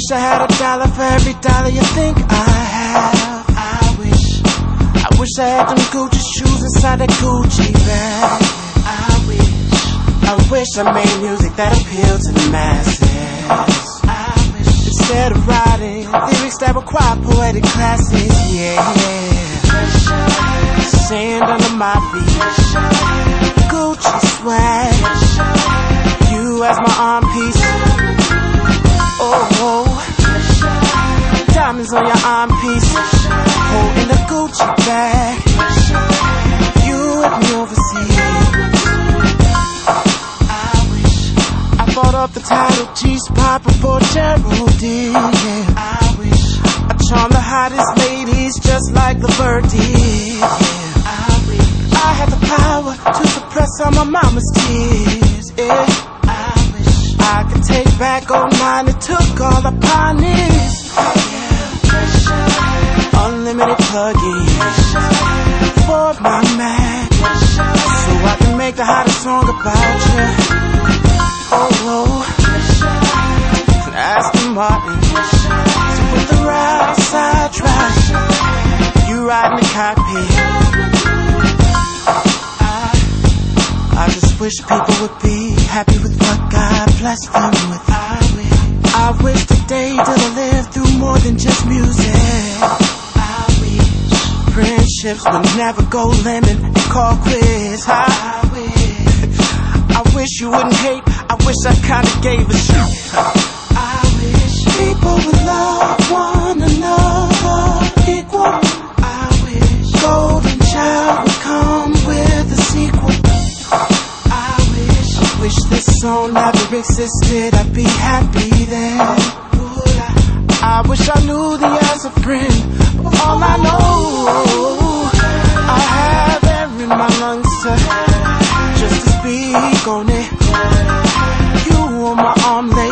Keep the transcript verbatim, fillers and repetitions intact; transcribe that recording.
wish I had a dollar for every dollar you think I have. I wish, I wish I had them Gucci shoes inside that Gucci bag. I wish, I wish I made music that appealed to the masses. I wish, instead of writing lyrics that require poetic classes, yeah. Sand under my feet, Gucci swag, you as my arm piece. Oh, oh, diamonds on your arm piece, holding a Gucci bag, you with me overseas. I wish I thought up the title G-Spot before Geraldine, yeah. I wish I charmed the hottest ladies just like the bird did, yeah. I wish I had the power to suppress all my mama's tears, yeah. I wish I could take back oh nine, it took all the pioneers, yeah. Unlimited plugins for my Mac, so I can make the hottest song about you. Oh, oh, Aston Martin, so put the right side drive, you ride in the cockpit. I just wish people would be happy with what God blessed them with. I wish, I wish today that I lived through more than just music. I wish friendships would never go lemon and call quiz. I wish, I wish you wouldn't hate. I wish I kinda gave a shit. I wish people would love one another equal. I wish Golden Child would come with a sequel. Wish this song never existed, I'd be happy then. I wish I knew the answer, friend, but all I know, I have air in my lungs to just to speak on it. You on my arm, lady.